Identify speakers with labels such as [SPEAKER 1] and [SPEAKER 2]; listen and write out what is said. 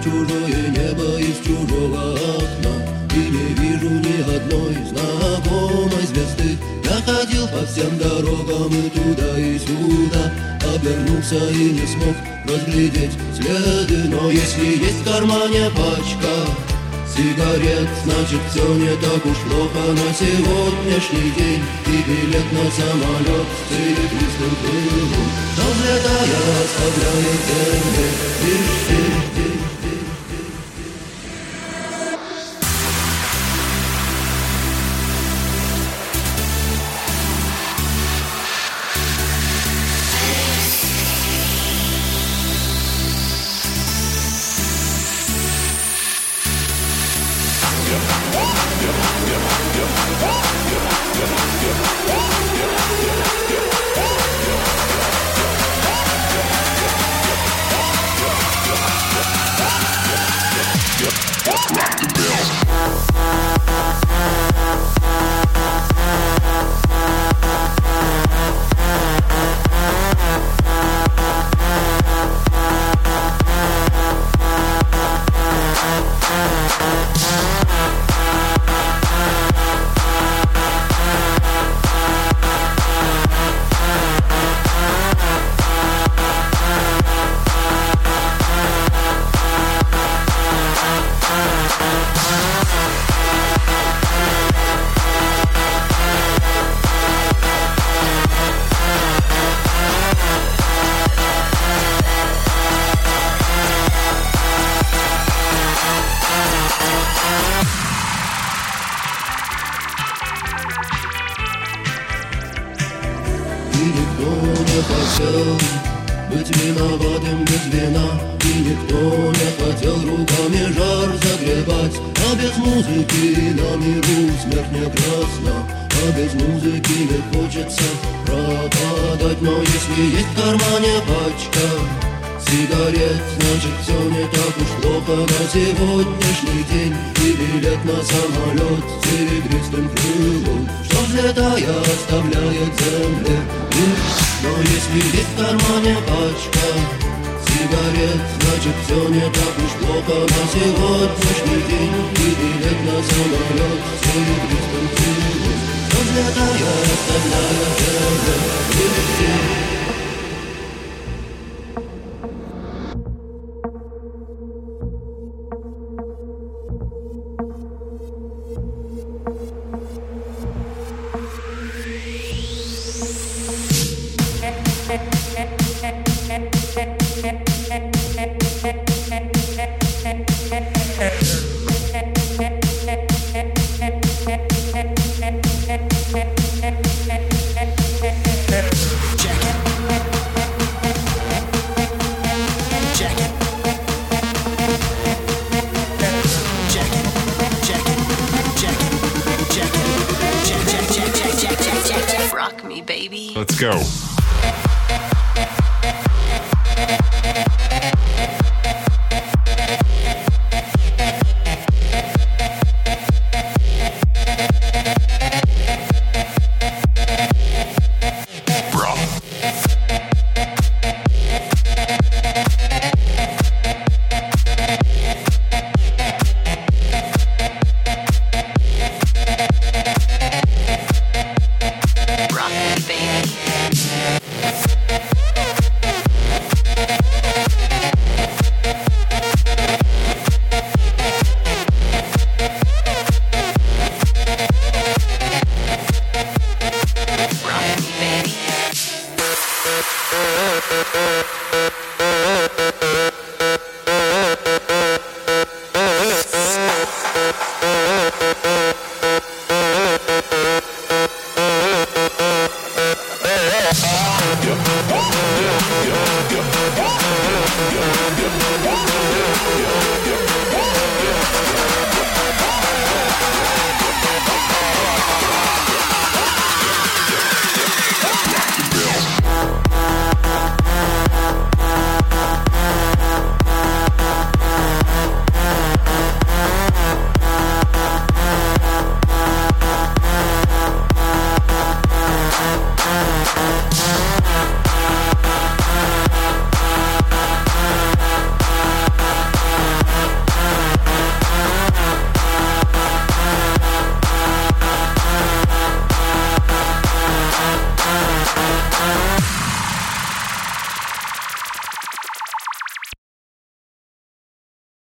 [SPEAKER 1] в чужое небо из чужого окна, и не вижу ни одной знакомой звезды. Я ходил по всем дорогам и туда и сюда, обернулся и не смог разглядеть следы. Но если есть в кармане пачка сигарет, значит все не так уж плохо на сегодняшний день. И билет на самолет с серебристым крылом, что взлетая оставляет земле лишь тень. И никто не хотел быть виноватым без вина, и никто не хотел руками жар загребать. А без музыки на миру смерть не красна, а без музыки не хочется пропадать. Но если есть в кармане пачка сигарет, значит все не так уж плохо на сегодняшний день. И билет на самолет с серебристым крылом, что взлетая оставляет земле лишь. Но если есть в кармане пачка сигарет, значит все не так уж плохо на сегодняшний день. И билет на самолет с серебристым крылом, что взлетая оставляет земле лишь.
[SPEAKER 2] Rock me, baby. Let's go.